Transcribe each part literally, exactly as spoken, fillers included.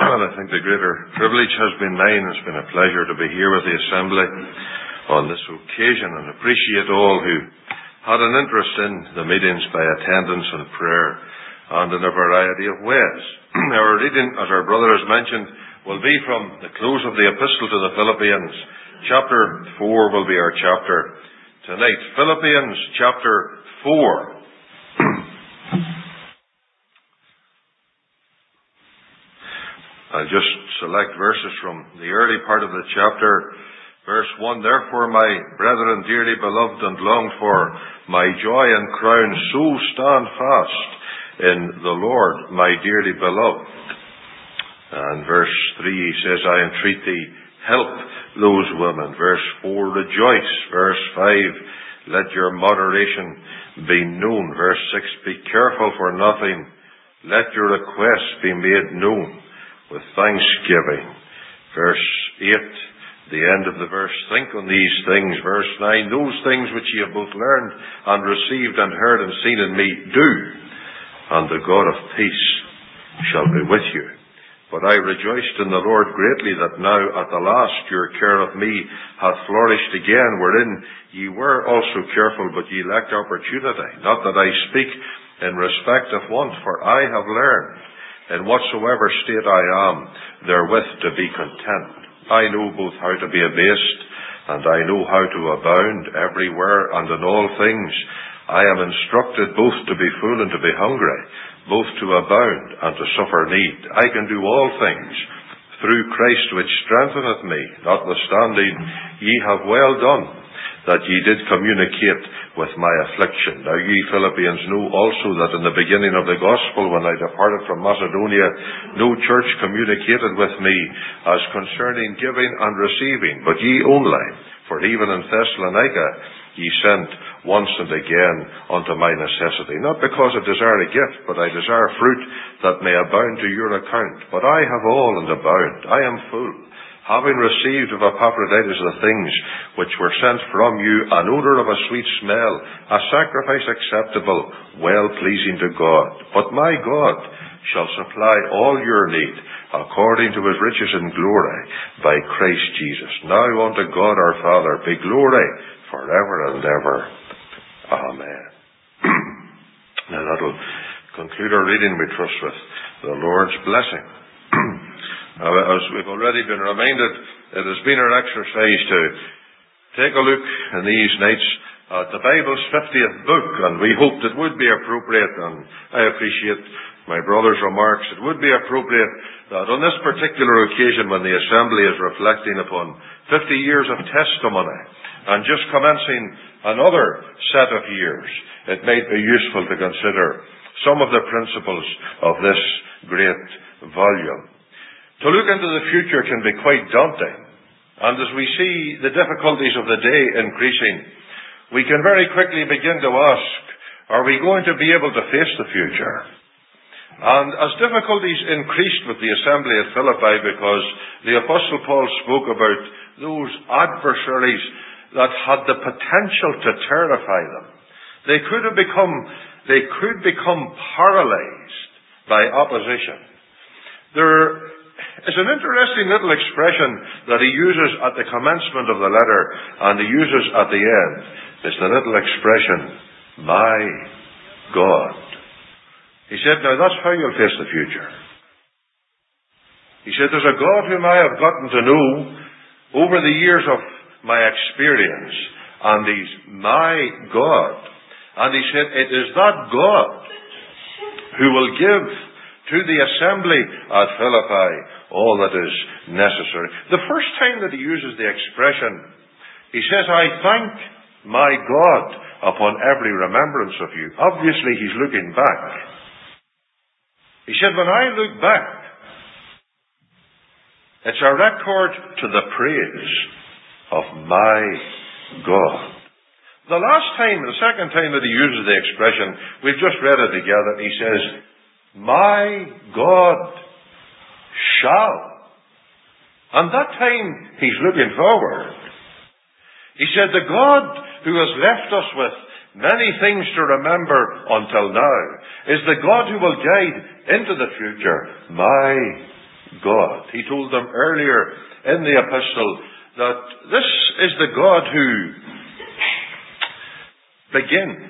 And I think the greater privilege has been mine. It's been a pleasure to be here with the Assembly on this occasion, and appreciate all who had an interest in the meetings by attendance and prayer, and in a variety of ways. Our reading, as our brother has mentioned, will be from the close of the Epistle to the Philippians. Chapter four will be our chapter tonight. Philippians chapter four. I'll just select verses from the early part of the chapter. Verse one, "Therefore, my brethren, dearly beloved and longed for, my joy and crown, so stand fast in the Lord, my dearly beloved." And verse three says, "I entreat thee, help those women." Verse four, "Rejoice." Verse five, "Let your moderation be known." Verse six, "Be careful for nothing. Let your requests be made known with thanksgiving." Verse eight, the end of the verse, "Think on these things." Verse nine, "Those things which ye have both learned and received and heard and seen in me, do, and the God of peace shall be with you. But I rejoiced in the Lord greatly that now at the last your care of me hath flourished again, wherein ye were also careful, but ye lacked opportunity. Not that I speak in respect of want, for I have learned in whatsoever state I am, therewith to be content. I know both how to be abased, and I know how to abound everywhere and in all things. I am instructed both to be full and to be hungry, both to abound and to suffer need. I can do all things through Christ which strengtheneth me. Notwithstanding, ye have well done that ye did communicate with my affliction. Now ye Philippians know also that in the beginning of the gospel, when I departed from Macedonia, no church communicated with me as concerning giving and receiving, but ye only. For even in Thessalonica ye sent once and again unto my necessity. Not because I desire a gift, but I desire fruit that may abound to your account. But I have all and abound. I am full, having received of Epaphroditus the things which were sent from you, an odour of a sweet smell, a sacrifice acceptable, well-pleasing to God. But my God shall supply all your need, according to his riches in glory, by Christ Jesus. Now unto God our Father be glory forever and ever. Amen. Now that'll conclude our reading, we trust, with the Lord's blessing. As we've already been reminded, it has been our exercise to take a look in these nights at the Bible's fiftieth book, and we hoped it would be appropriate, and I appreciate my brother's remarks, it would be appropriate that on this particular occasion, when the Assembly is reflecting upon fifty years of testimony, and just commencing another set of years, it might be useful to consider some of the principles of this great volume. To look into the future can be quite daunting, and as we see the difficulties of the day increasing, we can very quickly begin to ask, are we going to be able to face the future? And as difficulties increased with the assembly at Philippi, because the Apostle Paul spoke about those adversaries that had the potential to terrify them, they could have become, they could become paralyzed by opposition. There is an interesting little expression that he uses at the commencement of the letter, and he uses at the end. It's the little expression, "my God." He said, now that's how you'll face the future. He said, there's a God whom I have gotten to know over the years of my experience, and he's my God. And he said, it is that God who will give to the assembly at Philippi all that is necessary. The first time that he uses the expression, he says, I thank my God upon every remembrance of you. Obviously, he's looking back. He said, when I look back, it's a record to the praise of my God. The last time, the second time that he uses the expression, we've just read it together, he says, my God shall. And that time, he's looking forward. He said, the God who has left us with many things to remember until now is the God who will guide into the future, my God. He told them earlier in the epistle that this is the God who begins.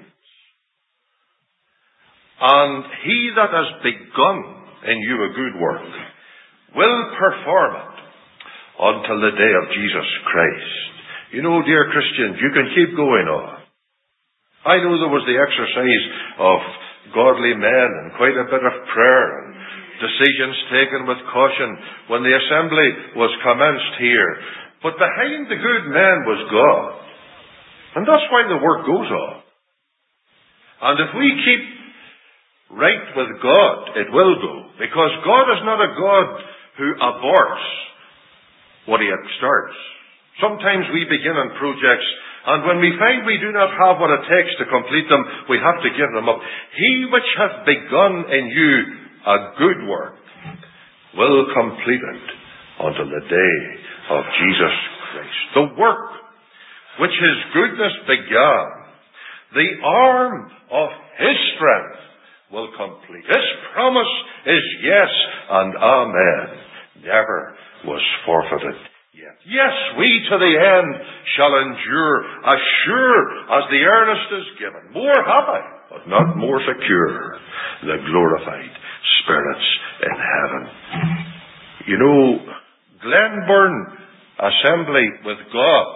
And he that has begun in you a good work will perform it until the day of Jesus Christ. You know, dear Christians, you can keep going on. I know there was the exercise of godly men and quite a bit of prayer and decisions taken with caution when the assembly was commenced here. But behind the good men was God. And that's why the work goes on. And if we keep right with God, it will go. Because God is not a God who aborts what he starts. Sometimes we begin on projects, and when we find we do not have what it takes to complete them, we have to give them up. He which hath begun in you a good work will complete it until the day of Jesus Christ. The work which his goodness began, the arm of his strength will complete. His promise is yes and amen. Never was forfeited yet. Yes, we to the end shall endure, as sure as the earnest is given. More have I, but not more secure, the glorified spirits in heaven. You know, Glenburn Assembly with God.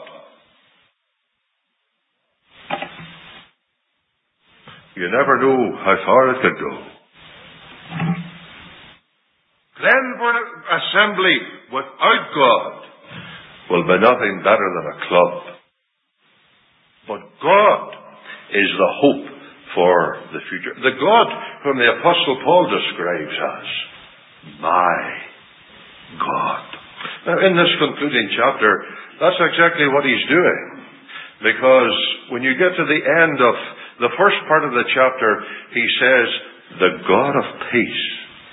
You never know how far it could go. Glenburn Assembly without God will be nothing better than a club. But God is the hope for the future. The God whom the Apostle Paul describes as my God. Now, in this concluding chapter, that's exactly what he's doing. Because when you get to the end of the first part of the chapter, he says, the God of peace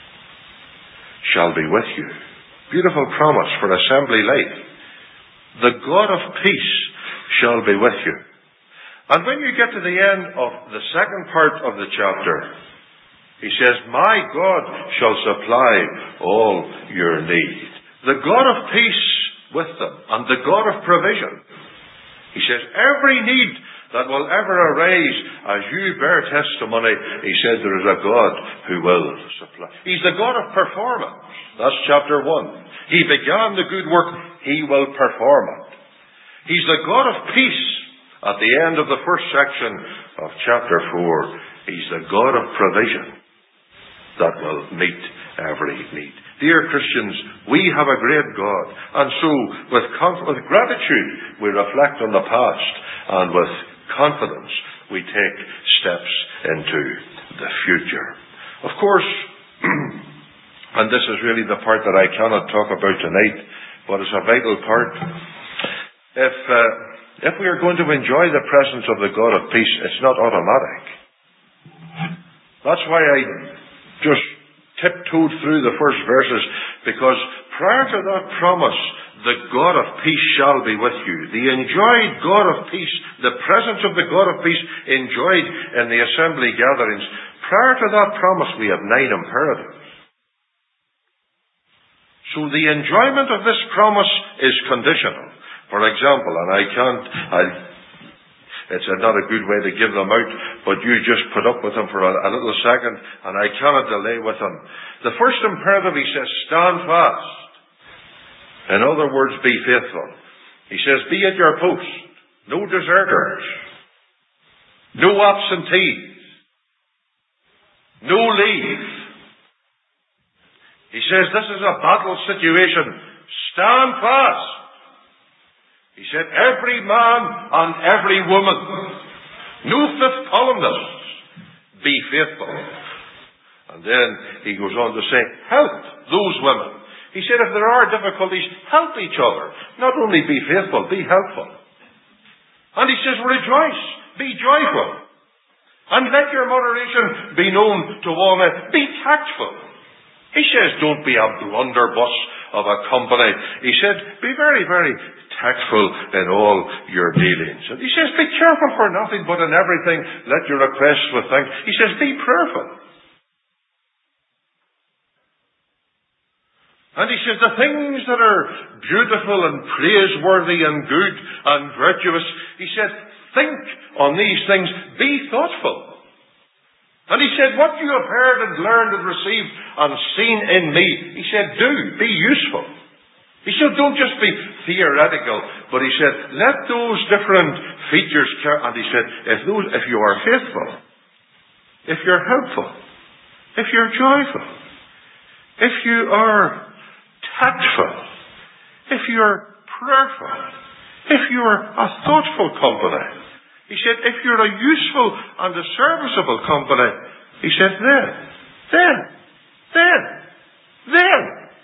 shall be with you. Beautiful promise for assembly life. The God of peace shall be with you. And when you get to the end of the second part of the chapter, he says, my God shall supply all your need. The God of peace with them, and the God of provision. He says, every need that will ever arise as you bear testimony, he says there is a God who will supply. He's the God of performance. That's chapter one. He began the good work, he will perform it. He's the God of peace. At the end of the first section of chapter four, he's the God of provision that will meet every need. Dear Christians, we have a great God, and so with, conf- with gratitude we reflect on the past, and with confidence we take steps into the future. Of course, and this is really the part that I cannot talk about tonight, but it's a vital part. If uh, if we are going to enjoy the presence of the God of peace, it's not automatic. That's why I just tiptoed through the first verses, because prior to that promise, the God of peace shall be with you. The enjoyed God of peace, the presence of the God of peace enjoyed in the assembly gatherings. Prior to that promise, we have nine imperatives. So the enjoyment of this promise is conditional. For example, and I can't, I, it's not a good way to give them out, but you just put up with them for a, a little second, and I cannot delay with them. The first imperative, he says, stand fast. In other words, be faithful. He says, be at your post. No deserters. No absentees. No leave. He says, this is a battle situation. Stand fast. He said, every man and every woman, no fifth columnists, be faithful. And then he goes on to say, help those women. He said, if there are difficulties, help each other. Not only be faithful, be helpful. And he says, rejoice, be joyful. And let your moderation be known to all men. Be tactful. He says, don't be a blunderbuss of a company. He said, be very, very tactful in all your dealings. And he says, be careful for nothing, but in everything let your requests with thanks. He says, be prayerful. And he said, the things that are beautiful and praiseworthy and good and virtuous, he said, think on these things, be thoughtful. And he said, what you have heard and learned and received and seen in me, he said, do, be useful. He said, don't just be theoretical, but he said, let those different features, and he said, if those, if you are faithful, if you're helpful, if you're joyful, if you are tactful, if you're prayerful, if you're a thoughtful company, he said, if you're a useful and a serviceable company, he said, then, then, then, then,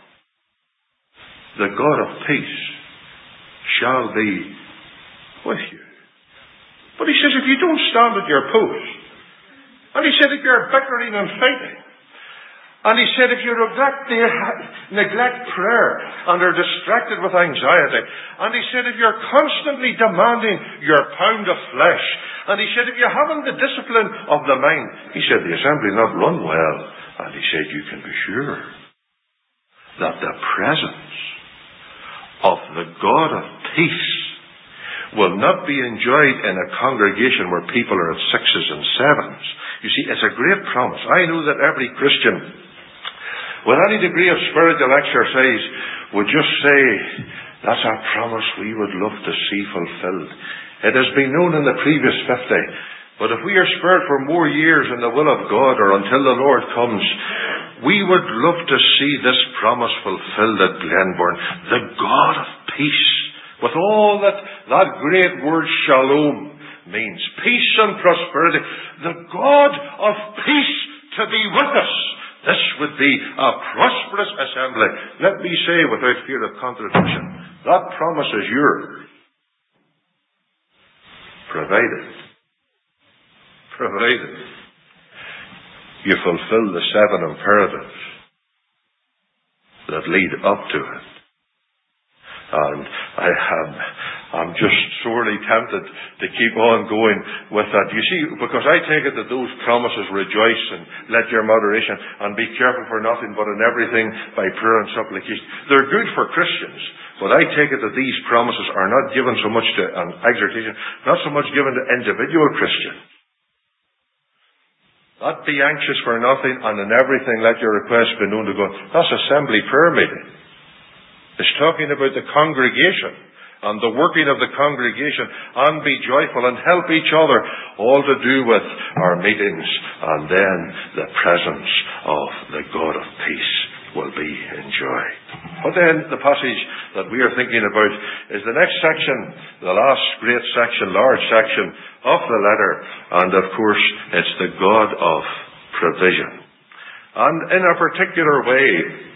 the God of peace shall be with you. But he says, if you don't stand at your post, and he said, if you're bickering and fighting, and he said, if you neglect, neglect prayer and are distracted with anxiety, and he said, if you're constantly demanding your pound of flesh, and he said, if you haven't the discipline of the mind, he said, the assembly will not run well. And he said, you can be sure that the presence of the God of peace will not be enjoyed in a congregation where people are at sixes and sevens. You see, it's a great promise. I know that every Christian with any degree of spiritual exercise would just say, that's a promise we would love to see fulfilled. It has been known in the previous fifty. But if we are spared for more years in the will of God, or until the Lord comes, we would love to see this promise fulfilled at Glenbourne. The God of peace, with all that that great word shalom means, peace and prosperity. The God of peace to be with us. This would be a prosperous assembly. Let me say without fear of contradiction, that promise is yours. Provided, provided you fulfill the seven imperatives that lead up to it. And I am, I'm just sorely tempted to keep on going with that. You see, because I take it that those promises, rejoice and let your moderation and be careful for nothing but in everything by prayer and supplication, they're good for Christians. But I take it that these promises are not given so much to an exhortation, not so much given to individual Christians. Not be anxious for nothing, and in everything let your requests be known to God. That's assembly prayer meeting. It's talking about the congregation and the working of the congregation, and be joyful and help each other, all to do with our meetings, and then the presence of the God of peace will be enjoyed. But then the passage that we are thinking about is the next section, the last great section, large section of the letter, and of course it's the God of provision. And in a particular way,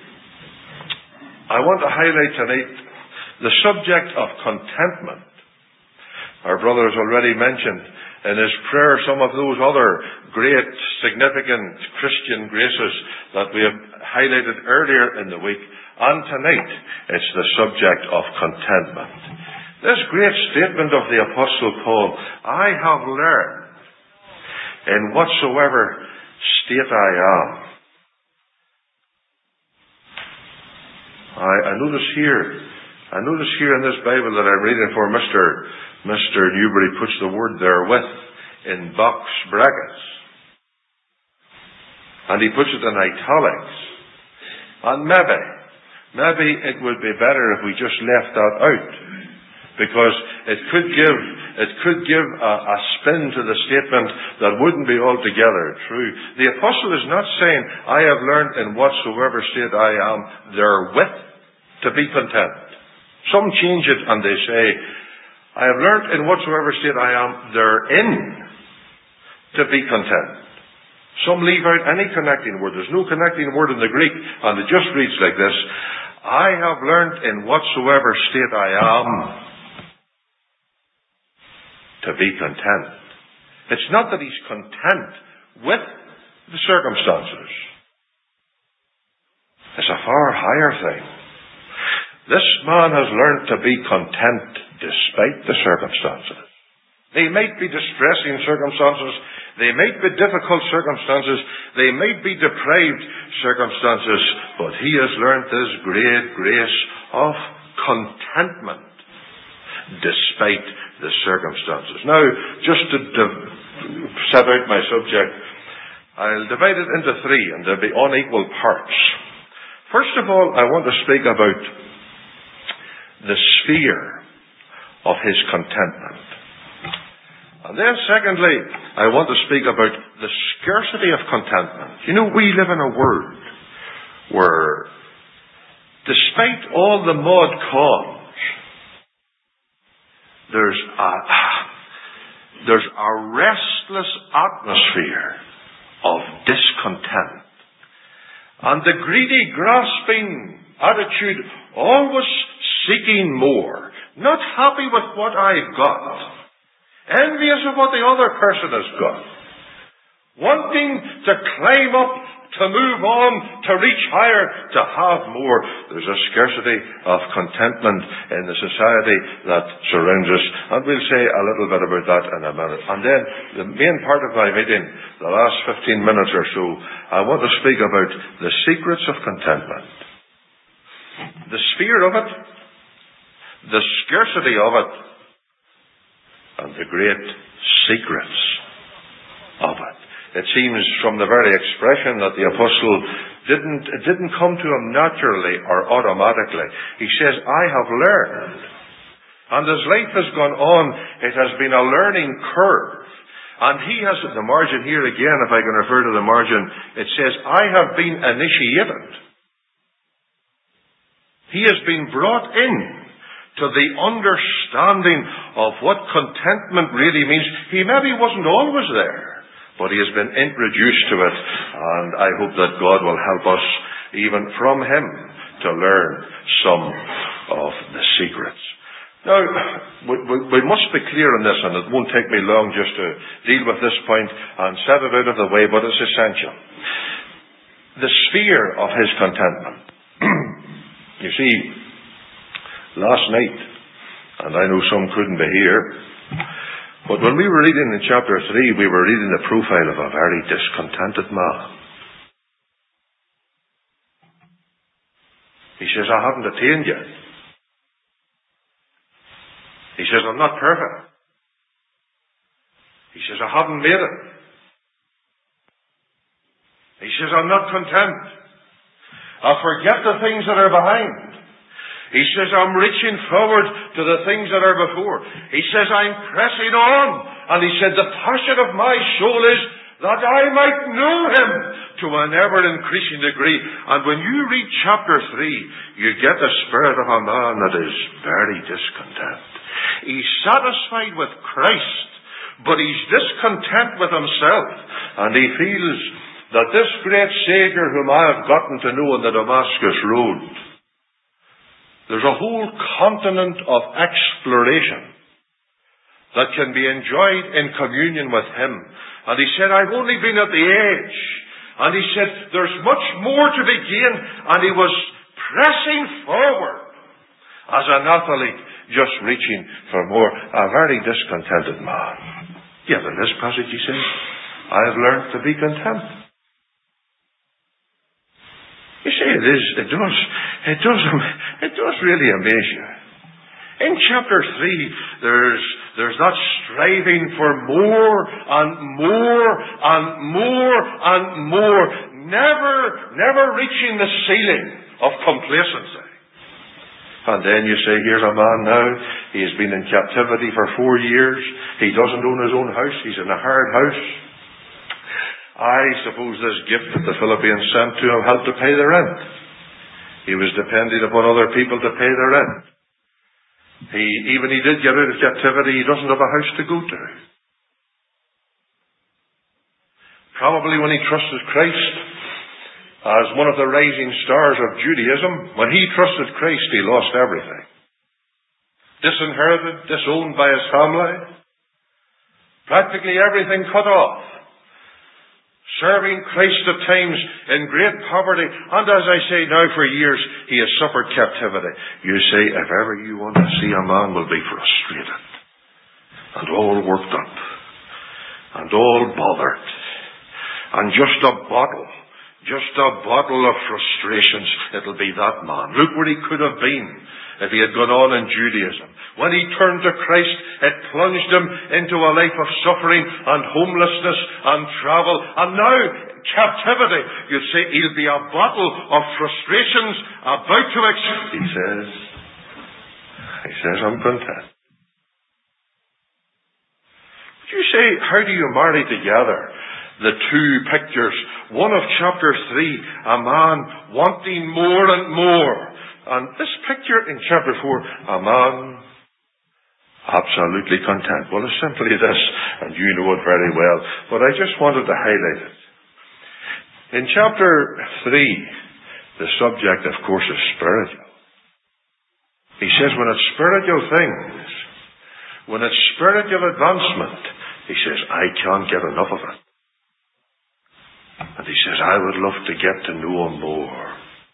I want to highlight tonight the subject of contentment. Our brother has already mentioned in his prayer some of those other great, significant Christian graces that we have highlighted earlier in the week. And tonight, it's the subject of contentment. This great statement of the Apostle Paul, I have learned in whatsoever state I am. I, I notice here, I notice here in this Bible that I'm reading for Mister Mister Newbury puts the word therewith in box brackets. And he puts it in italics. And maybe, maybe it would be better if we just left that out. Because it could give, it could give a, a spin to the statement that wouldn't be altogether true. The apostle is not saying, I have learned in whatsoever state I am therewith to be content. Some change it and they say, I have learned in whatsoever state I am therein to be content. Some leave out any connecting word. There's no connecting word in the Greek, and it just reads like this. I have learned in whatsoever state I am to be content. It's not that he's content with the circumstances. It's a far higher thing. This man has learned to be content despite the circumstances. They might be distressing circumstances. They might be difficult circumstances. They might be deprived circumstances. But he has learnt this great grace of contentment despite the circumstances. Now, just to div- set out my subject, I'll divide it into three, and there'll be unequal parts. First of all, I want to speak about the sphere of his contentment. And then secondly, I want to speak about the scarcity of contentment. You know, we live in a world where, despite all the mod cons, there's a, there's a restless atmosphere of discontent. And the greedy, grasping attitude, always seeking more, not happy with what I've got, envious of what the other person has got, wanting to climb up, to move on, to reach higher, to have more. There's a scarcity of contentment in the society that surrounds us. And we'll say a little bit about that in a minute. And then, the main part of my meeting, the last fifteen minutes or so, I want to speak about the secrets of contentment. The sphere of it, the scarcity of it, and the great secrets of it. It seems from the very expression that the apostle didn't, it didn't come to him naturally or automatically. He says, I have learned. And as life has gone on, it has been a learning curve. And he has, the margin here again, if I can refer to the margin, it says, I have been initiated. He has been brought in to the understanding of what contentment really means. He maybe wasn't always there, but he has been introduced to it, and I hope that God will help us, even from him, to learn some of the secrets. Now, we, we, we must be clear on this, and it won't take me long just to deal with this point and set it out of the way, but it's essential. The sphere of his contentment. You see, last night, and I know some couldn't be here, but when we were reading in chapter three, we were reading the profile of a very discontented man. He says, I haven't attained yet. He says, I'm not perfect. He says, I haven't made it. He says, I'm not content. I forget the things that are behind. He says, I'm reaching forward to the things that are before. He says, I'm pressing on. And he said, the passion of my soul is that I might know him to an ever-increasing degree. And when you read chapter three, you get the spirit of a man that is very discontent. He's satisfied with Christ, but he's discontent with himself. And he feels that this great Savior whom I have gotten to know on the Damascus Road, there's a whole continent of exploration that can be enjoyed in communion with him. And he said, I've only been at the edge. And he said, there's much more to be gained. And he was pressing forward as an athlete, just reaching for more. A very discontented man. Yet in this passage he says, I have learned to be content. You see, it is, it does, it does, it does really amaze you. In chapter three, there's, there's that striving for more and more and more and more, never, never reaching the ceiling of complacency. And then you say, here's a man now, he has been in captivity for four years, he doesn't own his own house, he's in a hired house. I suppose this gift that the Philippians sent to him helped to pay the rent. He was depending upon other people to pay the rent. He, even he did get out of captivity, he doesn't have a house to go to. Probably when he trusted Christ as one of the rising stars of Judaism, when he trusted Christ, he lost everything. Disinherited, disowned by his family, practically everything cut off. Serving Christ at times in great poverty, and as I say now for years, he has suffered captivity. You say, if ever you want to see a man will be frustrated and all worked up and all bothered. And just a bottle, just a bottle of frustrations, it'll be that man. Look where he could have been if he had gone on in Judaism. When he turned to Christ, it plunged him into a life of suffering and homelessness and travel. And now, captivity. You'd say he'll be a bottle of frustrations about to explode. He says, he says, I'm content. Would you say, how do you marry together the two pictures? One of chapter three, a man wanting more and more. And this picture in chapter four, a man absolutely content. Well, it's simply this, and you know it very well, but I just wanted to highlight it. In chapter three, the subject, of course, is spiritual. He says when it's spiritual things, when it's spiritual advancement, he says, I can't get enough of it. And he says, I would love to get to know him more.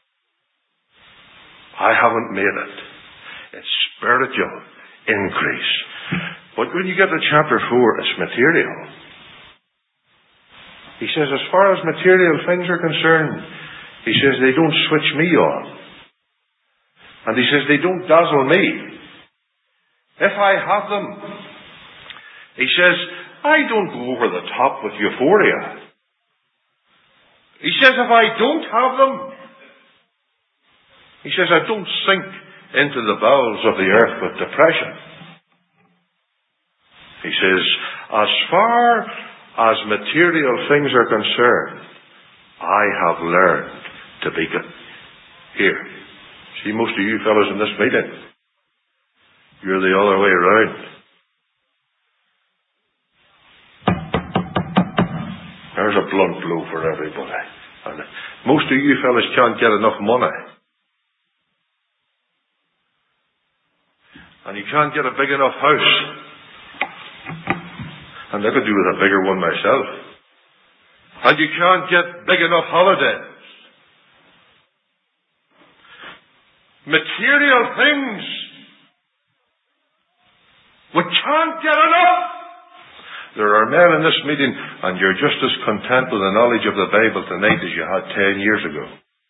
I haven't made it. It's spiritual increase. But when you get to chapter four, it's material. He says, as far as material things are concerned, he says, they don't switch me on. And he says, they don't dazzle me. If I have them, he says, I don't go over the top with euphoria. He says, if I don't have them, he says, I don't sink into the bowels of the earth with depression. He says, as far as material things are concerned, I have learned to be good. Here, see most of you fellows in this meeting, you're the other way around. There's a blunt blow for everybody. And most of you fellows can't get enough money. And you can't get a big enough house. And I could do with a bigger one myself. And you can't get big enough holidays. Material things. We can't get enough. There are men in this meeting, and you're just as content with the knowledge of the Bible tonight as you had ten years ago.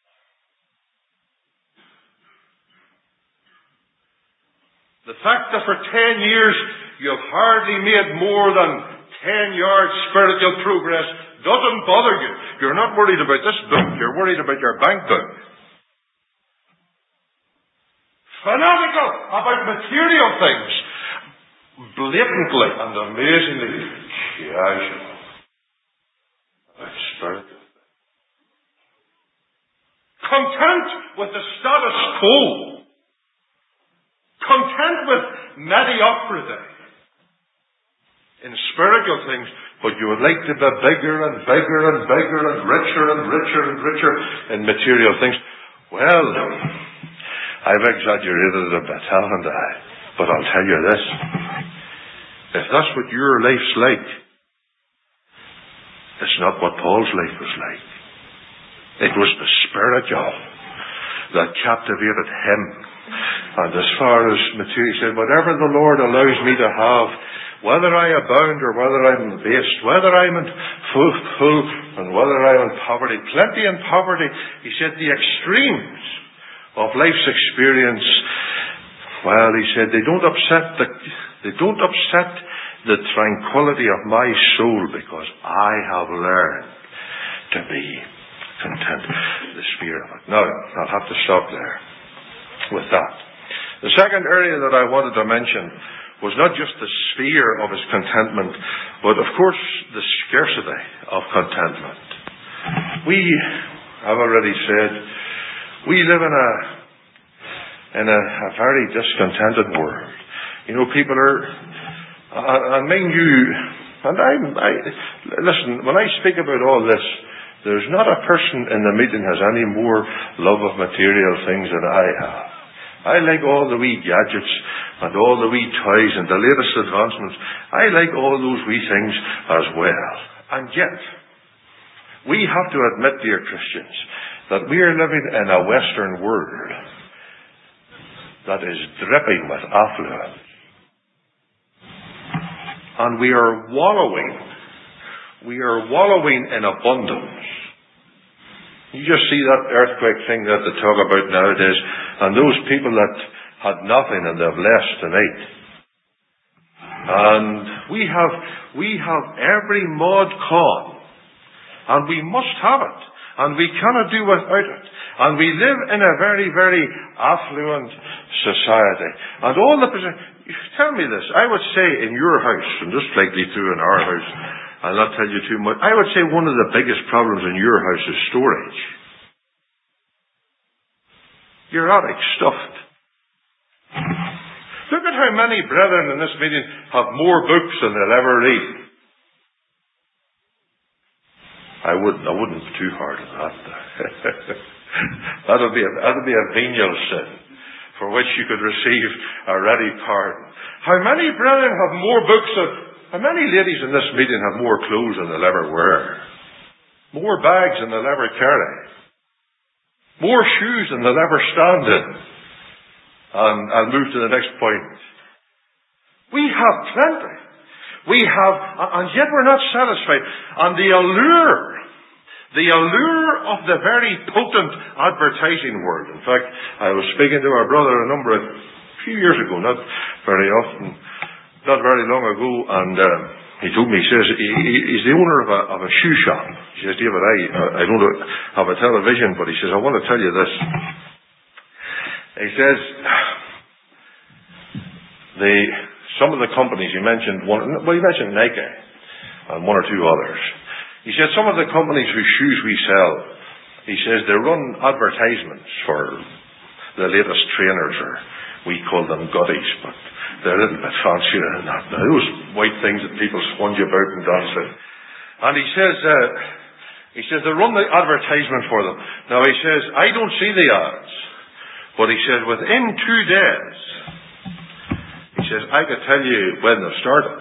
The fact that for ten years you've hardly made more than ten yards spiritual progress doesn't bother you. You're not worried about this book. You're worried about your bank book. Fanatical about material things. Blatantly and amazingly casual about spiritual things. Content with the status quo. Content with mediocrity in spiritual things, but you would like to be bigger and bigger and bigger and richer and richer and richer in material things. Well, I've exaggerated it a bit, haven't I? But I'll tell you this. If that's what your life's like, it's not what Paul's life was like. It was the spiritual that captivated him. And as far as material, he said, whatever the Lord allows me to have, whether I abound or whether I'm abased, whether I'm in full, full and whether I'm in poverty, plenty in poverty, he said, the extremes of life's experience, well, he said, they don't upset the, they don't upset the tranquility of my soul because I have learned to be content. The sphere of it. Now, I'll have to stop there with that. The second area that I wanted to mention was not just the sphere of his contentment, but of course the scarcity of contentment. We, I've already said, we live in a in a, a very discontented world. You know, people are, uh, and mind you, and I'm, I, listen, when I speak about all this, there's not a person in the meeting has any more love of material things than I have. I like all the wee gadgets and all the wee toys and the latest advancements. I like all those wee things as well. And yet, we have to admit, dear Christians, that we are living in a Western world that is dripping with affluence. And we are wallowing We are wallowing in abundance. You just see that earthquake thing that they talk about nowadays, and those people that had nothing and they've less tonight. And we have we have every mod con, and we must have it, and we cannot do without it. And we live in a very, very affluent society. And all the tell me this, I would say in your house, and just likely too in our house, I'll not tell you too much, I would say one of the biggest problems in your house is storage. Your attic's stuffed. Look at how many brethren in this meeting have more books than they'll ever read. I wouldn't, I wouldn't be too hard on that. that'll be a, that'll be a venial sin for which you could receive a ready pardon. How many brethren have more books than, how many ladies in this meeting have more clothes than they'll ever wear? More bags than they'll ever carry? More shoes than they'll ever stand in? And I'll move to the next point. We have plenty. We have, and yet we're not satisfied. And the allure, the allure of the very potent advertising world. In fact, I was speaking to our brother a number of, a few years ago, not very often, not very long ago, and uh, he told me, he says, he, he's the owner of a, of a shoe shop. He says, David, I, I don't have a television, but he says, I want to tell you this. He says, the, some of the companies, he mentioned one, well, he mentioned Nike and one or two others. He said some of the companies whose shoes we sell, he says they run advertisements for the latest trainers, or we call them goodies, but they're a little bit fancier than that. Now, those white things that people sponge about and dance in. And he says, uh, he says they run the advertisement for them. Now he says, I don't see the ads. But he says, within two days, he says, I could tell you when they started.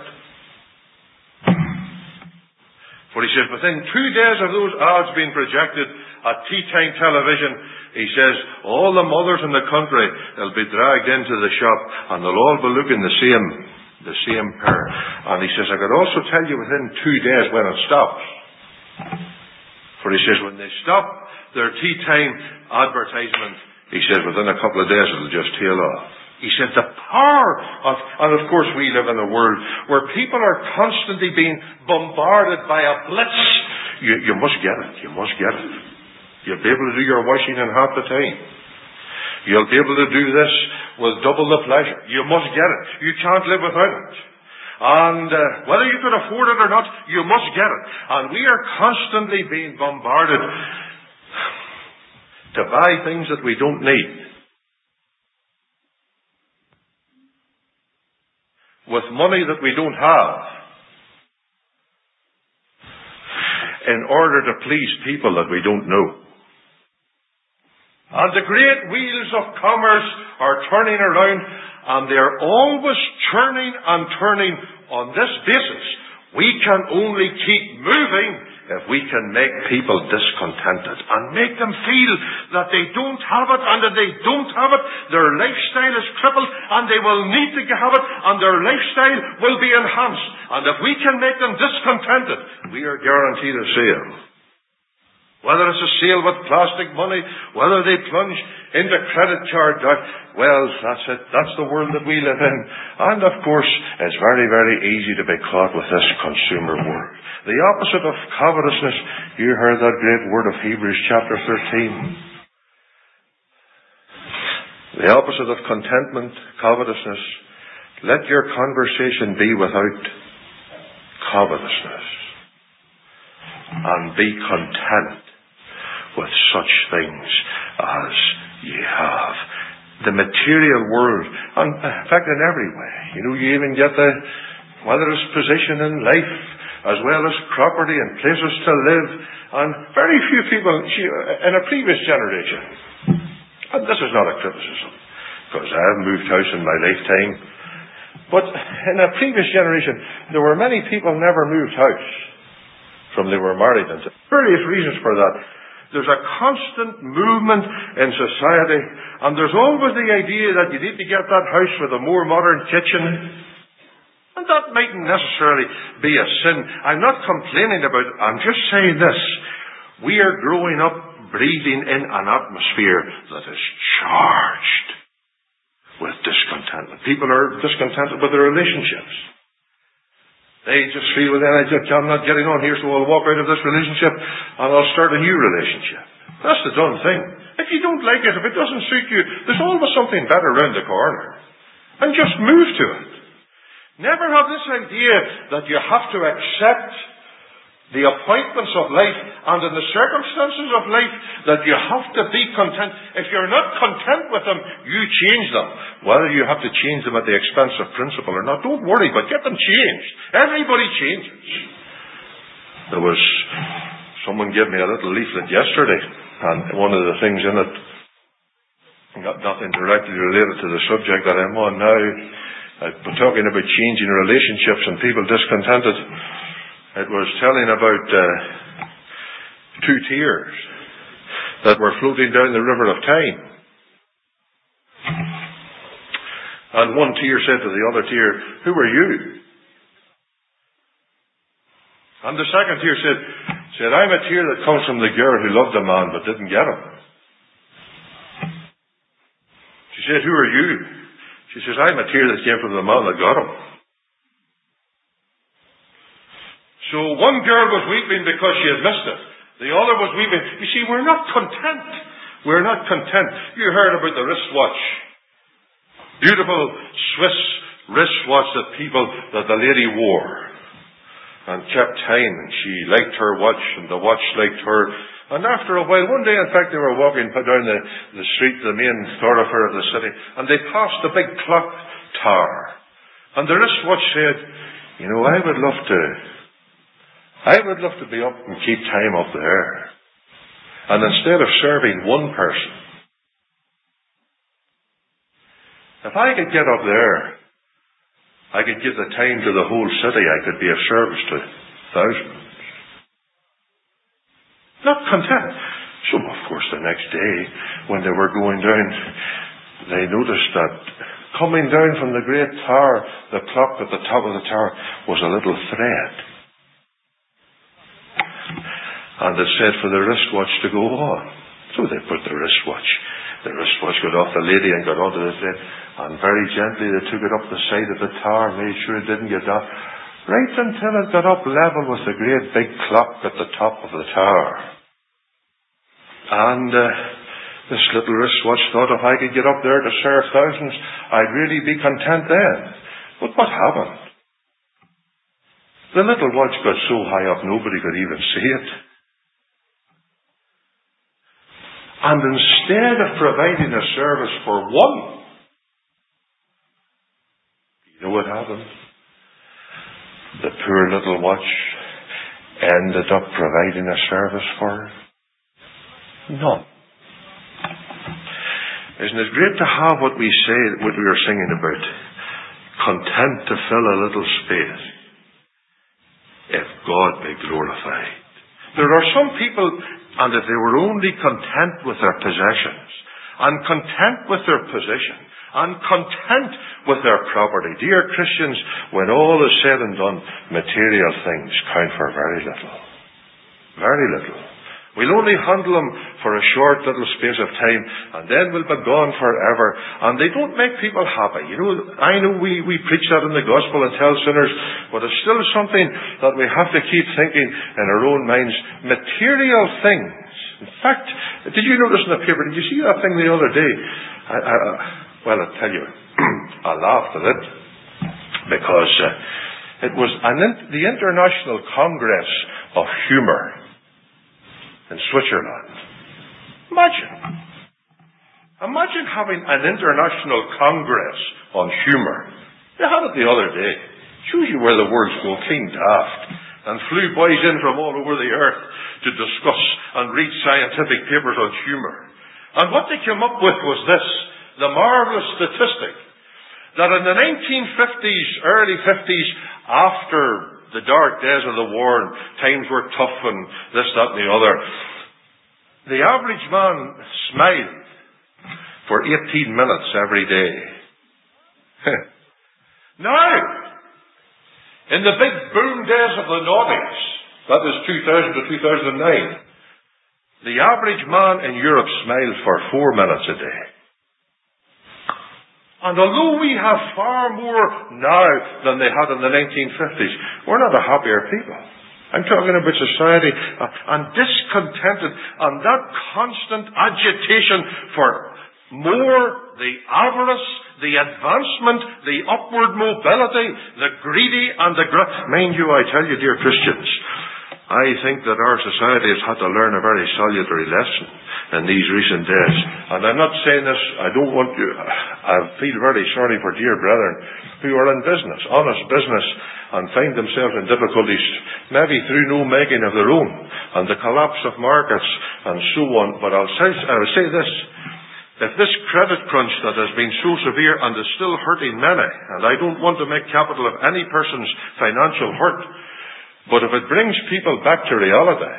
But he says, within two days of those ads being projected at tea time television, he says, all the mothers in the country will be dragged into the shop, and they'll all be looking the same, the same pair. And he says, I could also tell you within two days when it stops. For he says, when they stop their tea time advertisement, he says, within a couple of days it'll just tail off. He said, the power of, and of course we live in a world where people are constantly being bombarded by a blitz. You, you must get it. You must get it. You'll be able to do your washing in half the time. You'll be able to do this with double the pleasure. You must get it. You can't live without it. And uh, whether you can afford it or not, you must get it. And we are constantly being bombarded to buy things that we don't need, with money that we don't have, in order to please people that we don't know. And the great wheels of commerce are turning around, and they're always turning and turning on this basis. We can only keep moving if we can make people discontented and make them feel that they don't have it, and that they don't have it, their lifestyle is crippled, and they will need to have it, and their lifestyle will be enhanced. And if we can make them discontented, we are guaranteed a sale. Whether it's a sale with plastic money, whether they plunge into credit card debt, well, that's it. That's the world that we live in. And of course, it's very, very easy to be caught with this consumer world. The opposite of covetousness, you heard that great word of Hebrews chapter thirteen. The opposite of contentment, covetousness. Let your conversation be without covetousness. And be content with such things as ye have. The material world, and in fact in every way. You know, you even get the, whether it's position in life, as well as property and places to live, and very few people, in a previous generation, and this is not a criticism, because I haven't moved house in my lifetime, but in a previous generation, there were many people never moved house from they were married, and various reasons for that. There's a constant movement in society, and there's always the idea that you need to get that house with a more modern kitchen. And that mightn't necessarily be a sin. I'm not complaining about it. I'm just saying this. We are growing up breathing in an atmosphere that is charged with discontentment. People are discontented with their relationships. They just feel, well, then I just, I'm not getting on here, so I'll walk out of this relationship and I'll start a new relationship. That's the done thing. If you don't like it, if it doesn't suit you, there's always something better around the corner. And just move to it. Never have this idea that you have to accept the appointments of life and in the circumstances of life that you have to be content. If you're not content with them, you change them. Whether you have to change them at the expense of principle or not, don't worry, but get them changed. Everybody changes. There was, someone gave me a little leaflet yesterday, and one of the things in it, got nothing directly related to the subject that I'm on now. I've been talking about changing relationships and people discontented. It was telling about uh, two tears that were floating down the river of time. And one tear said to the other tear, "Who are you?" And the second tear said, said, "I'm a tear that comes from the girl who loved a man but didn't get him." She said, "Who are you?" She says, "I'm a tear that came from the man that got him." So one girl was weeping because she had missed it. The other was weeping. You see, we're not content. We're not content. You heard about the wristwatch. Beautiful Swiss wristwatch that people, that the lady wore. And kept time. And she liked her watch and the watch liked her. And after a while, one day in fact, they were walking down the, the street, the main thoroughfare of the city. And they passed the big clock tower. And the wristwatch said, "You know, I would love to I would love to be up and keep time up there. And instead of serving one person, if I could get up there, I could give the time to the whole city. I could be of service to thousands." Not content. So, of course, the next day, when they were going down, they noticed that coming down from the great tower, the clock at the top of the tower was a little thread. And it said for the wristwatch to go on. So they put the wristwatch. The wristwatch got off the lady and got onto the thread. And very gently they took it up the side of the tower, made sure it didn't get down. Right until it got up level with the great big clock at the top of the tower. And uh, this little wristwatch thought, if I could get up there to serve thousands, I'd really be content then. But what happened? The little watch got so high up nobody could even see it. And instead of providing a service for one, you know what happened? The poor little watch ended up providing a service for none. Isn't it great to have what we say, what we are singing about? Content to fill a little space, if God be glorified. There are some people, and if they were only content with their possessions, and content with their position, and content with their property. Dear Christians, when all is said and done, material things count for very little. Very little. We'll only handle them for a short little space of time, and then we'll be gone forever. And they don't make people happy. You know, I know we, we preach that in the gospel and tell sinners, but it's still something that we have to keep thinking in our own minds. Material things. In fact, did you notice in the paper, did you see that thing the other day? I, I, well, I'll tell you, I laughed at it, because uh, it was an, the International Congress of Humour in Switzerland. Imagine. Imagine having an international congress on humour. They had it the other day. Shows you where the words go clean daft. And flew boys in from all over the earth to discuss and read scientific papers on humour. And what they came up with was this, the marvellous statistic, that in the nineteen fifties, early fifties, after the dark days of the war, and times were tough and this, that and the other, the average man smiled for eighteen minutes every day. Now, In the big boom days of the noughties, that is two thousand to two thousand nine, the average man in Europe smiled for four minutes a day. And although we have far more now than they had in the nineteen fifties, we're not a happier people. I'm talking about society uh, and discontented and that constant agitation for more, the avarice, the advancement, the upward mobility, the greedy and the... Gra- Mind you, I tell you, dear Christians, I think that our society has had to learn a very salutary lesson in these recent days. And I'm not saying this, I don't want you, I feel very sorry for dear brethren who are in business, honest business, and find themselves in difficulties, maybe through no making of their own, and the collapse of markets, and so on. But I'll say, I'll say this, if this credit crunch that has been so severe and is still hurting many, and I don't want to make capital of any person's financial hurt, but if it brings people back to reality,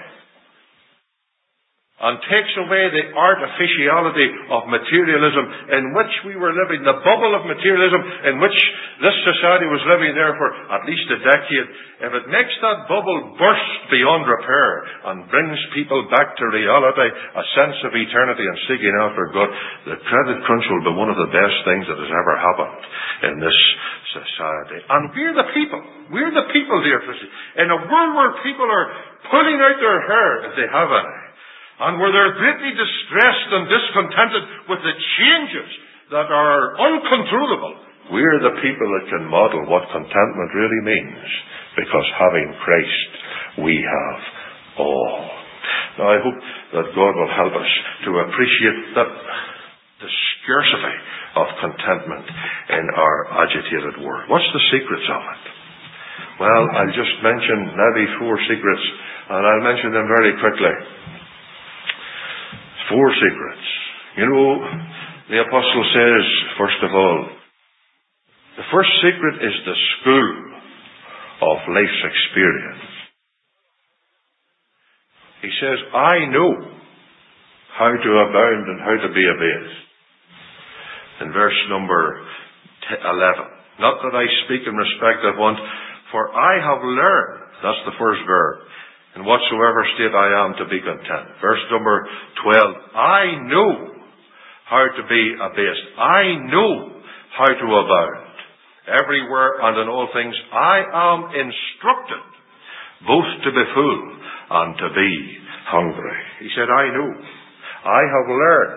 and takes away the artificiality of materialism in which we were living, the bubble of materialism in which this society was living there for at least a decade, if it makes that bubble burst beyond repair and brings people back to reality, a sense of eternity and seeking after God, the credit crunch will be one of the best things that has ever happened in this society. And we're the people. We're the people, dear friends. In a world where people are pulling out their hair, if they have any, and where they're greatly distressed and discontented with the changes that are uncontrollable, we're the people that can model what contentment really means, because having Christ, we have all. Now I hope that God will help us to appreciate that the scarcity of contentment in our agitated world. What's the secrets of it? Well, I'll just mention maybe four secrets, and I'll mention them very quickly. Four secrets. You know, the apostle says, first of all, the first secret is the school of life's experience. He says, I know how to abound and how to be abased. In verse number eleven. Not that I speak in respect of want, for I have learned, that's the first verb, in whatsoever state I am to be content. Verse number twelve. I know how to be abased. I know how to abound. Everywhere and in all things I am instructed both to be full and to be hungry. He said, I know. I have learned.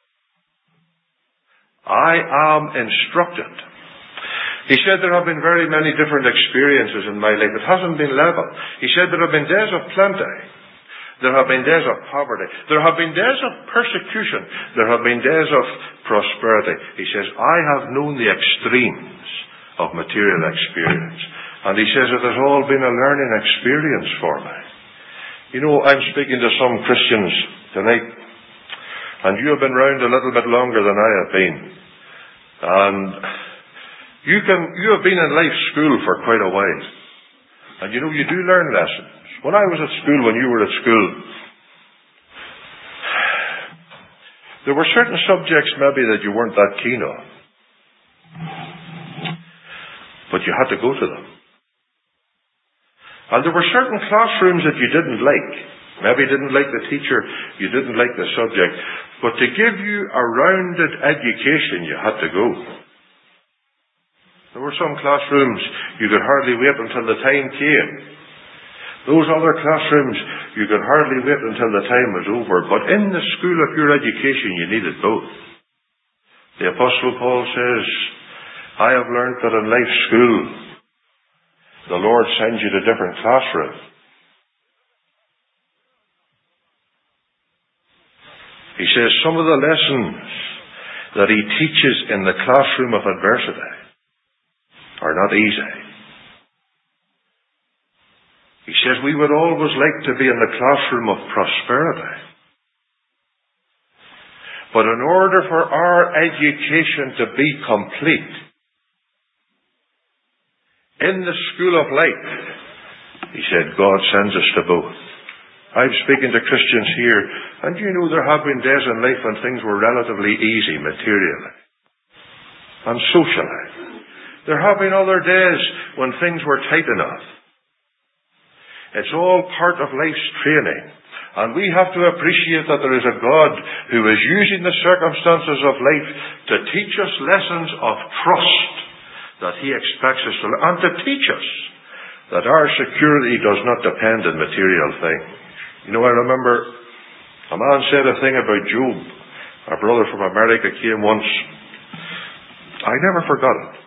I am instructed. He said there have been very many different experiences in my life. It hasn't been level. He said there have been days of plenty. There have been days of poverty. There have been days of persecution. There have been days of prosperity. He says, I have known the extremes of material experience. And he says it has all been a learning experience for me. You know, I'm speaking to some Christians tonight, and you have been round a little bit longer than I have been. And You can, you have been in life school for quite a while. And you know, you do learn lessons. When I was at school, when you were at school, there were certain subjects maybe that you weren't that keen on. But you had to go to them. And there were certain classrooms that you didn't like. Maybe you didn't like the teacher, you didn't like the subject. But to give you a rounded education, you had to go. There were some classrooms you could hardly wait until the time came. Those other classrooms you could hardly wait until the time was over. But in the school of your education you needed both. The Apostle Paul says, I have learned that in life's school the Lord sends you to different classrooms. He says some of the lessons that he teaches in the classroom of adversity are not easy. He says we would always like to be in the classroom of prosperity. But in order for our education to be complete, in the school of life, he said, God sends us to both. I'm speaking to Christians here, and you know there have been days in life when things were relatively easy materially and socially. There have been other days when things were tight enough. It's all part of life's training. And we have to appreciate that there is a God who is using the circumstances of life to teach us lessons of trust that He expects us to learn, and to teach us that our security does not depend on material things. You know, I remember a man said a thing about Job. A brother from America came once. I never forgot it.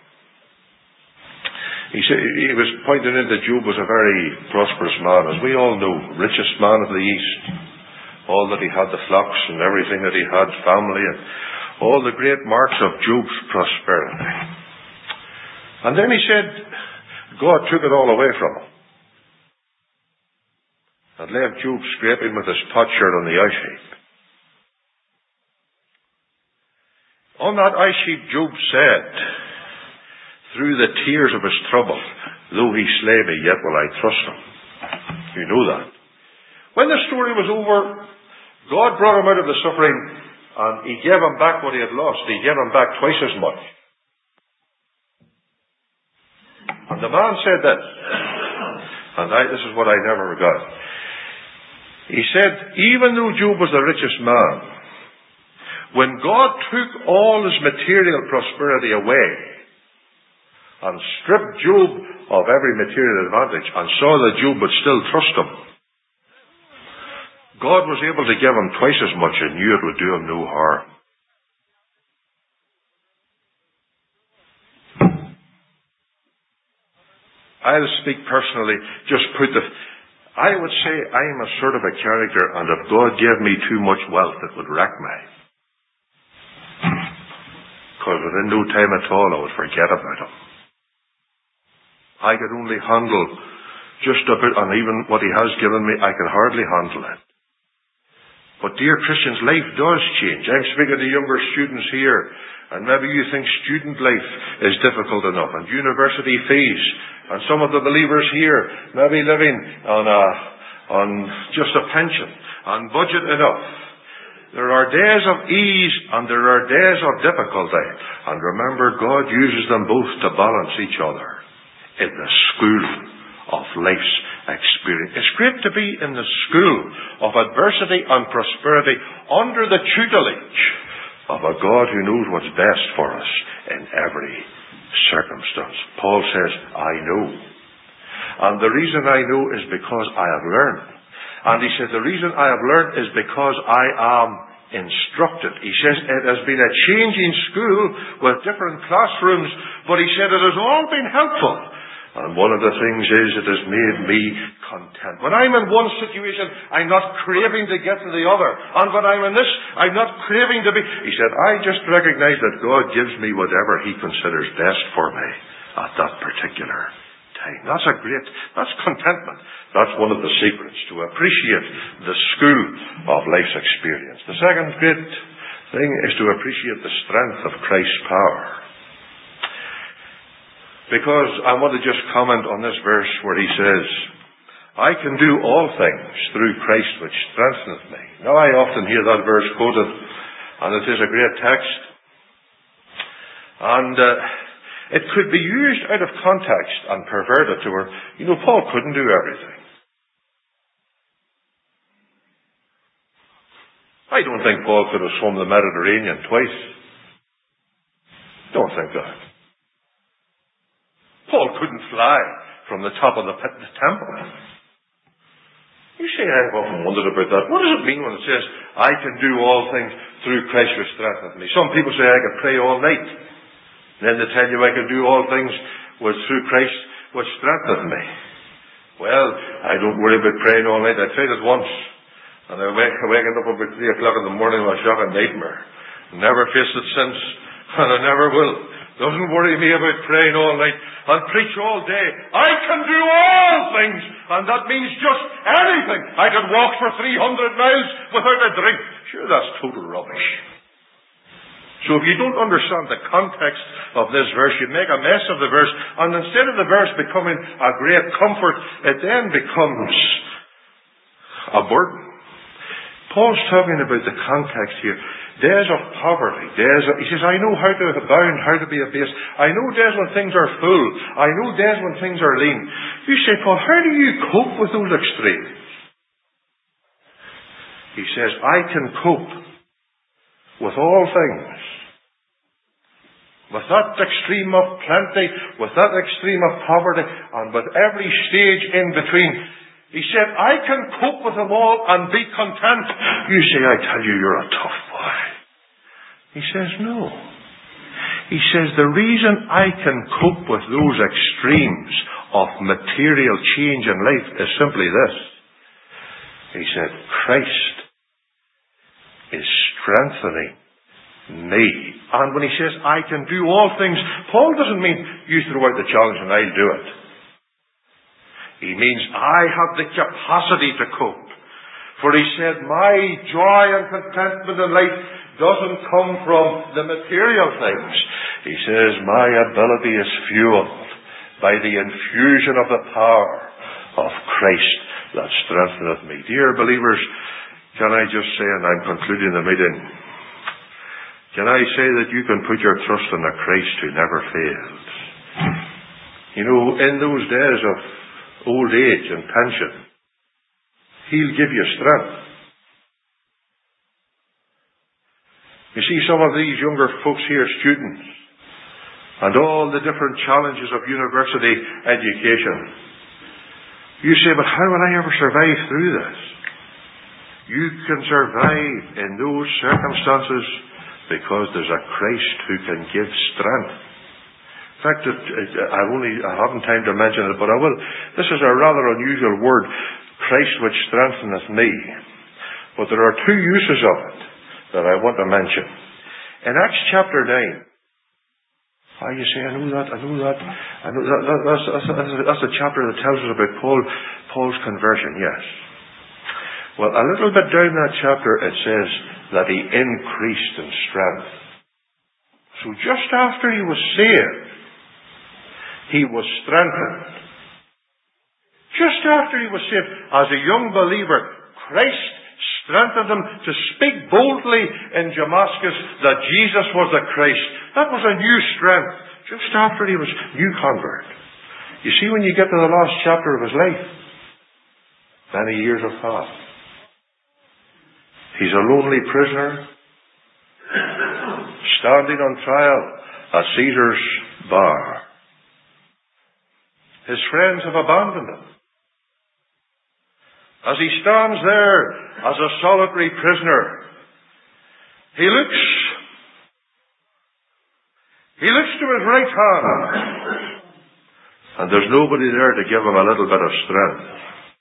He said, he was pointing out that Job was a very prosperous man, as we all know, richest man of the East. All that he had, the flocks and everything that he had, family, and all the great marks of Job's prosperity. And then he said, God took it all away from him and left Job scraping with his potsherd on the ice heap. On that ice heap, Job said, through the tears of his trouble, though he slay me, yet will I trust him. You know that. When the story was over, God brought him out of the suffering, and He gave him back what he had lost. He gave him back twice as much. And the man said that, and I, this is what I never forgot. He said, even though Job was the richest man, when God took all his material prosperity away and stripped Job of every material advantage and saw that Job would still trust Him, God was able to give him twice as much and knew it would do him no harm. I'll speak personally, just put the... I would say I am a sort of a character, and if God gave me too much wealth, it would wreck me. Because within no time at all, I would forget about Him. I could only handle just a bit, and even what He has given me, I can hardly handle it. But dear Christians, life does change. I'm speaking to younger students here, and maybe you think student life is difficult enough, and university fees, and some of the believers here maybe living on a, on just a pension, and budget enough. There are days of ease and there are days of difficulty. And remember, God uses them both to balance each other in the school of life's experience. It's great to be in the school of adversity and prosperity under the tutelage of a God who knows what's best for us in every circumstance. Paul says, I know. And the reason I know is because I have learned. And he said, the reason I have learned is because I am instructed. He says, it has been a changing school with different classrooms, but he said, it has all been helpful. And one of the things is, it has made me content. When I'm in one situation, I'm not craving to get to the other. And when I'm in this, I'm not craving to be... He said, I just recognize that God gives me whatever He considers best for me at that particular time. That's a great... That's contentment. That's one of the secrets, to appreciate the school of life's experience. The second great thing is to appreciate the strength of Christ's power. Because I want to just comment on this verse where he says, I can do all things through Christ which strengtheneth me. Now I often hear that verse quoted, and it is a great text. And uh, it could be used out of context and perverted to where, you know, Paul couldn't do everything. I don't think Paul could have swum the Mediterranean twice. Don't think that. Paul couldn't fly from the top of the, the temple. You say, I've often wondered about that. What does it mean when it says, I can do all things through Christ who strengtheneth me? Some people say, I can pray all night. And then they tell you, I can do all things with, through Christ which strengtheneth me. Well, I don't worry about praying all night. I tried it once. And I wake, waking up about three o'clock in the morning with a shocking nightmare. Never faced it since, and I never will. Doesn't worry me about praying all night and preach all day. I can do all things, and that means just anything. I can walk for three hundred miles without a drink. Sure, that's total rubbish. So if you don't understand the context of this verse, you make a mess of the verse, and instead of the verse becoming a great comfort, it then becomes a burden. Paul's talking about the context here. Days of poverty, days of, he says, I know how to abound, how to be abased. I know days when things are full. I know days when things are lean. You say, Paul, how do you cope with those extremes? He says, I can cope with all things. With that extreme of plenty, with that extreme of poverty, and with every stage in between. He said, I can cope with them all and be content. You say, I tell you, you're a tough boy. He says, no. He says, the reason I can cope with those extremes of material change in life is simply this. He said, Christ is strengthening me. And when he says, I can do all things, Paul doesn't mean you throw out the challenge and I'll do it. He means I have the capacity to cope. For he said, my joy and contentment in life doesn't come from the material things. He says, my ability is fueled by the infusion of the power of Christ that strengtheneth me. Dear believers, can I just say, and I'm concluding the meeting, can I say that you can put your trust in a Christ who never fails? You know, in those days of old age and pension, he'll give you strength. You see, some of these younger folks here, students, and all the different challenges of university education, you say, but how will I ever survive through this? You can survive in those circumstances because there's a Christ who can give strength. In fact, it, it, I only I haven't time to mention it, but I will. This is a rather unusual word, Christ which strengtheneth me. But there are two uses of it that I want to mention. In Acts chapter nine, ah, you say, I know that, I know that, I know that, that that's, that's, that's, that's a chapter that tells us about Paul, Paul's conversion, yes. Well, a little bit down that chapter it says that he increased in strength. So just after he was saved, he was strengthened. Just after he was saved, as a young believer, Christ strengthened him to speak boldly in Damascus that Jesus was the Christ. That was a new strength. Just after he was new convert. You see, when you get to the last chapter of his life, many years have passed. He's a lonely prisoner, standing on trial at Caesar's bar. His friends have abandoned him. As he stands there as a solitary prisoner, he looks, he looks to his right hand, and there's nobody there to give him a little bit of strength.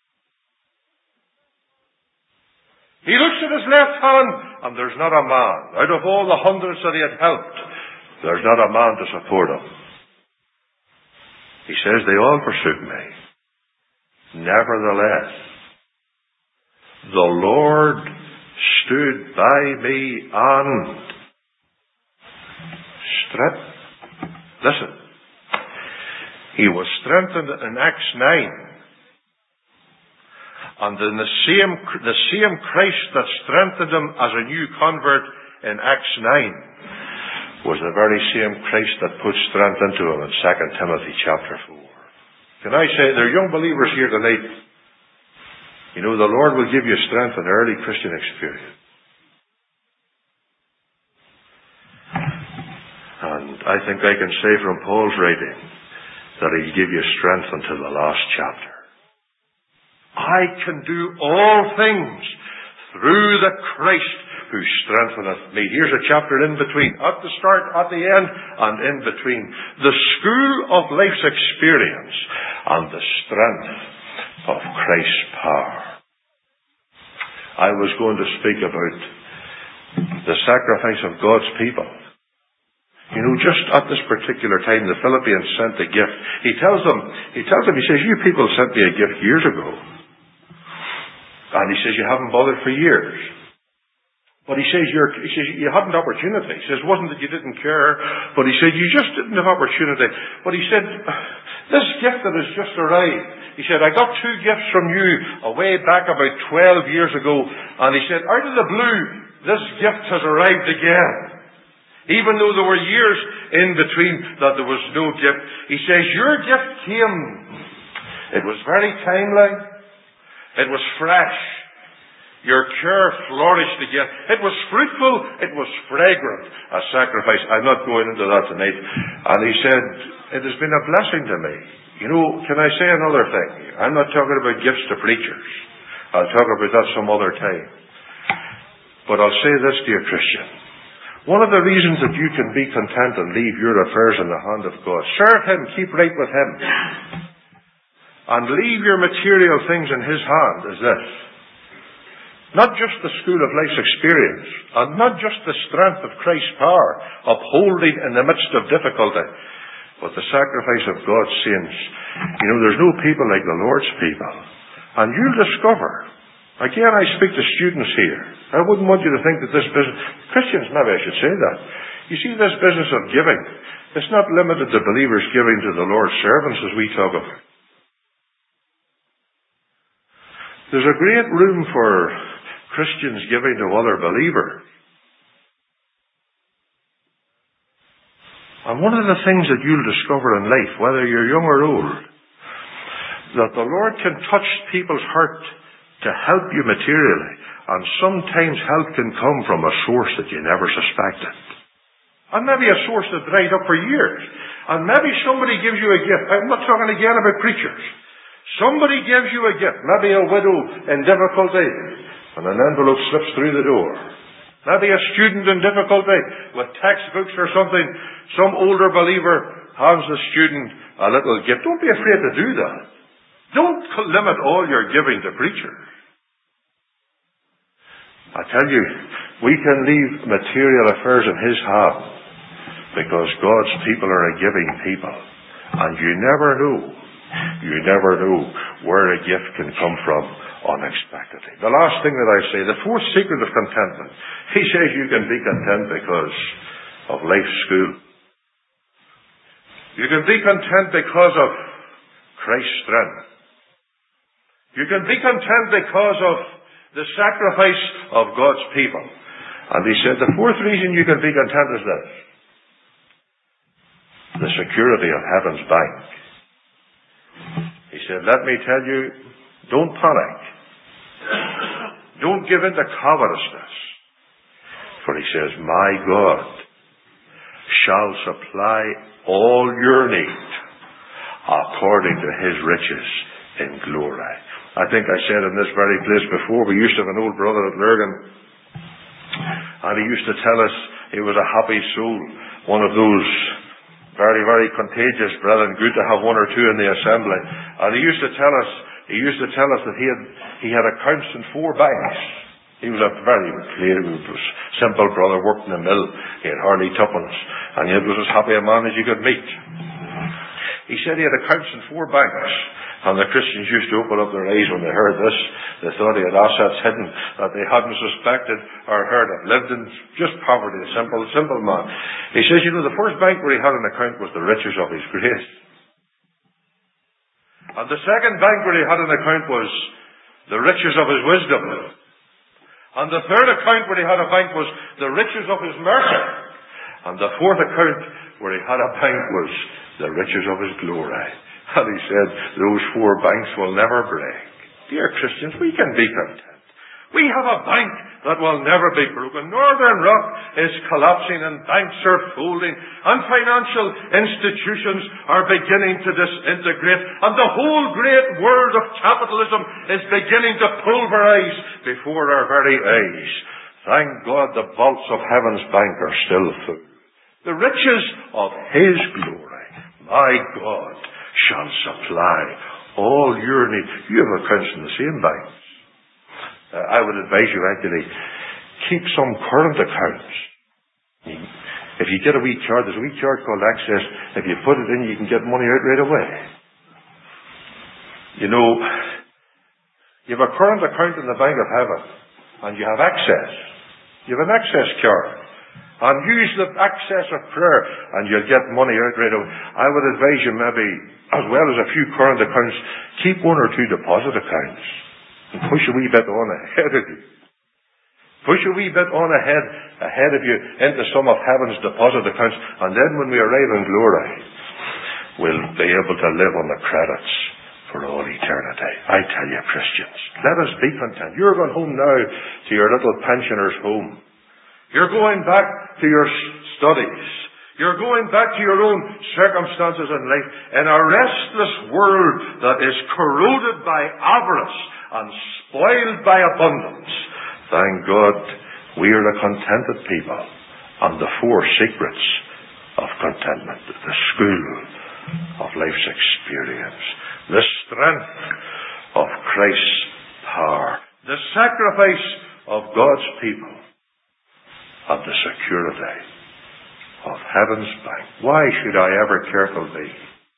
He looks at his left hand, and there's not a man. Out of all the hundreds that he had helped, there's not a man to support him. He says, they all forsook me. Nevertheless, the Lord stood by me and strengthened. Listen. He was strengthened in Acts nine. And then the same, the same Christ that strengthened him as a new convert in Acts nine was the very same Christ that put strength into him in Second Timothy chapter four. Can I say, there are young believers here tonight. You know, the Lord will give you strength in early Christian experience. And I think I can say from Paul's writing that he'll give you strength until the last chapter. I can do all things through the Christ who strengtheneth me. Here's a chapter in between, at the start, at the end, and in between. The school of life's experience and the strength of Christ's power. I was going to speak about the sacrifice of God's people. You know, just at this particular time, the Philippians sent a gift. He tells them, he tells them, he says, you people sent me a gift years ago. And he says, you haven't bothered for years. But he says, you're, he says, you hadn't opportunity. He says, it wasn't that you didn't care, but he said, you just didn't have opportunity. But he said, this gift that has just arrived, he said, I got two gifts from you a way back about twelve years ago. And he said, out of the blue, this gift has arrived again. Even though there were years in between that there was no gift. He says, your gift came. It was very timely. It was fresh. Your care flourished again. It was fruitful. It was fragrant. A sacrifice. I'm not going into that tonight. And he said, it has been a blessing to me. You know, can I say another thing? I'm not talking about gifts to preachers. I'll talk about that some other time. But I'll say this, dear Christian. One of the reasons that you can be content and leave your affairs in the hand of God, serve Him, keep right with Him, and leave your material things in His hand is this. Not just the school of life's experience, and not just the strength of Christ's power, upholding in the midst of difficulty, but the sacrifice of God's saints. You know, there's no people like the Lord's people. And you'll discover, again I speak to students here, I wouldn't want you to think that this business, Christians maybe I should say that, you see this business of giving, it's not limited to believers giving to the Lord's servants as we talk about. There's a great room for Christians giving to other believers. And one of the things that you'll discover in life, whether you're young or old, that the Lord can touch people's heart to help you materially, and sometimes help can come from a source that you never suspected. And maybe a source that dried up for years. And maybe somebody gives you a gift. I'm not talking again about preachers. Somebody gives you a gift, maybe a widow in difficulty, and an envelope slips through the door. Maybe a student in difficulty with textbooks or something. Some older believer hands the student a little gift. Don't be afraid to do that. Don't limit all your giving to preachers. I tell you, we can leave material affairs in His hand because God's people are a giving people. And you never know, you never know where a gift can come from unexpectedly. The last thing that I say, the fourth secret of contentment. He says you can be content because of life's school. You can be content because of Christ's strength. You can be content because of the sacrifice of God's people. And he said the fourth reason you can be content is this. The security of heaven's bank. He said, let me tell you, don't panic. Don't give in to covetousness. For he says, my God shall supply all your need according to His riches in glory. I think I said in this very place before, we used to have an old brother at Lurgan, and he used to tell us he was a happy soul, one of those very, very contagious brethren, good to have one or two in the assembly. And he used to tell us, he used to tell us that he had he had accounts in four banks. He was a very clear, simple brother, worked in the mill. He had hardly tuppence, and yet was as happy a man as you could meet. He said he had accounts in four banks. And the Christians used to open up their eyes when they heard this. They thought he had assets hidden that they hadn't suspected or heard of. Lived in just poverty, a simple, simple man. He says, you know, the first bank where he had an account was the riches of His grace. And the second bank where he had an account was the riches of His wisdom. And the third account where he had a bank was the riches of His mercy. And the fourth account where he had a bank was the riches of His glory. And he said, those four banks will never break. Dear Christians, we can be content. We have a bank that will never be broken. Northern Rock is collapsing and banks are folding and financial institutions are beginning to disintegrate and the whole great world of capitalism is beginning to pulverize before our very eyes. Thank God the vaults of heaven's bank are still full. The riches of His glory, my God, shall supply all your needs. You have accounts in the same banks. Uh, I would advise you actually keep some current accounts. If you get a wee charge, there's a wee charge called access. If you put it in, you can get money out right away. You know, you have a current account in the Bank of Heaven, and you have access. You have an access card. And use the access of prayer, and you'll get money out right away. I would advise you maybe, as well as a few current accounts, keep one or two deposit accounts. And push a wee bit on ahead of you. Push a wee bit on ahead, ahead of you into some of heaven's deposit accounts, and then when we arrive in glory, we'll be able to live on the credits for all eternity. I tell you, Christians, let us be content. You're going home now to your little pensioner's home. You're going back to your studies. You're going back to your own circumstances in life in a restless world that is corroded by avarice and spoiled by abundance. Thank God we are a contented people, and the four secrets of contentment, the school of life's experience, the strength of Christ's power, the sacrifice of God's people, and the security of heaven's bank. Why should I ever careful be?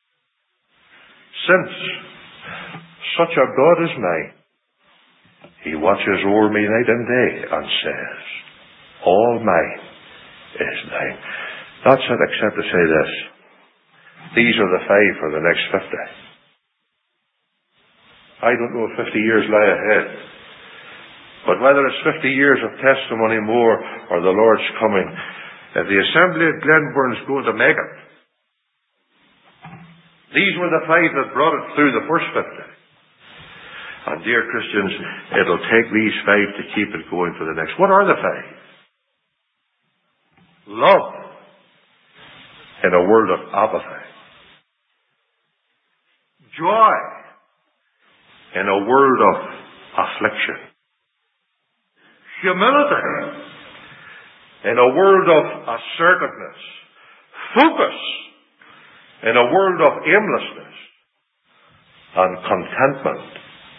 Since such a God is mine, He watches over me night and day and says, all mine is thine. That's it, except to say this. These are the five for the next fifty. I don't know if fifty years lie ahead. But whether it's fifty years of testimony more or the Lord's coming, if the assembly at Glenbourne's going to make it, these were the five that brought it through the first fifty. And dear Christians, it'll take these five to keep it going for the next. What are the five? Love in a world of apathy. Joy in a world of affliction. Humility in a world of assertiveness. Focus in a world of aimlessness. And contentment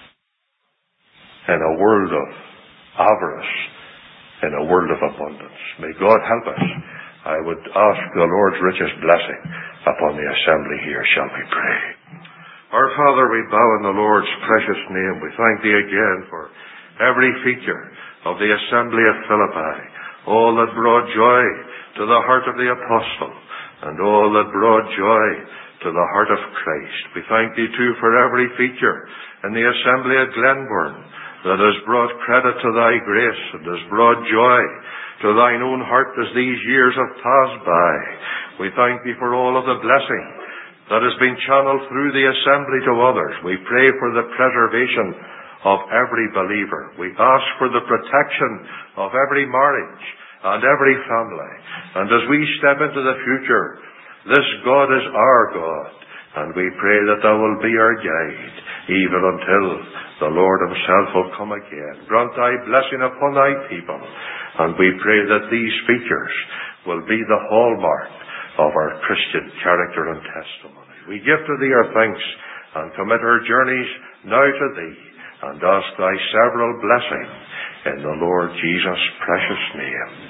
in a world of avarice, in a world of abundance. May God help us. I would ask the Lord's richest blessing upon the assembly here. Shall we pray? Our Father, we bow in the Lord's precious name. We thank Thee again for every feature of the assembly at Philippi, all that brought joy to the heart of the apostle, and all that brought joy to the heart of Christ. We thank Thee too for every feature in the assembly at Glenbourne that has brought credit to Thy grace and has brought joy to Thine own heart as these years have passed by. We thank Thee for all of the blessing that has been channeled through the assembly to others. We pray for the preservation of every believer. We ask for the protection of every marriage and every family. And as we step into the future, this God is our God, and we pray that Thou will be our guide, even until the Lord Himself will come again. Grant Thy blessing upon Thy people, and we pray that these features will be the hallmark of our Christian character and testimony. We give to Thee our thanks, and commit our journeys now to Thee, and ask Thy several blessing in the Lord Jesus' precious name.